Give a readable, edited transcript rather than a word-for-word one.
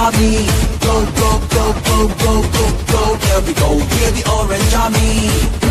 army. Go, go, go, go, go, go, go, there we go, we're the Orange Army.